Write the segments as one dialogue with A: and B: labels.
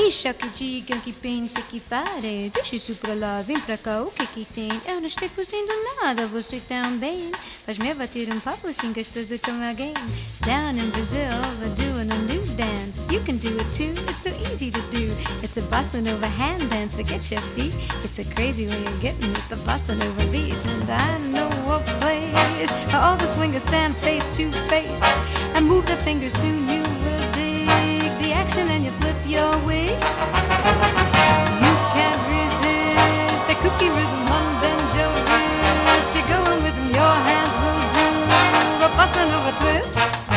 A: Deixa que digam, que pensem, que farem. Deixa isso pra lá, vem pra cá, o que que tem? Eu não estou fazendo nada, você também. Faz-me bater papo assim gostoso com alguém. Down in Brazil, they're doing a new dance. You can do it too, it's so easy to do. It's a bossa nova hand dance, forget your feet. It's a crazy way of getting with the bossa nova beat. And I know a place where all the swingers stand face to face and move their fingers, soon you will dig the action and you flip your wig. You can't resist the kooky rhythm on banjo wrist. You're going with them, your hands will do a bossa nova twist.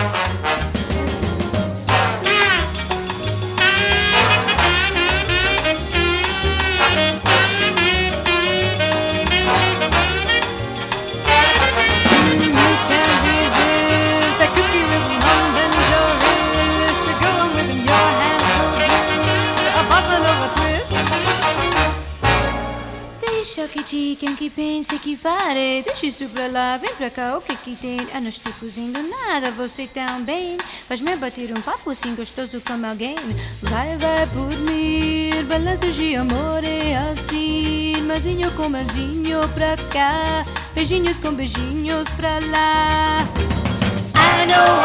A: Deixa que digam, que pensem, que farem. Deixa isso pra lá, vem pra cá, o que que tem? Eu não estou fazendo nada, você também. Faz-me bater papo assim gostoso como alguém. Vai, vai por mim, balanços de amor é assim. Mazinho com mazinho pra cá, beijinhos com beijinhos pra lá. I know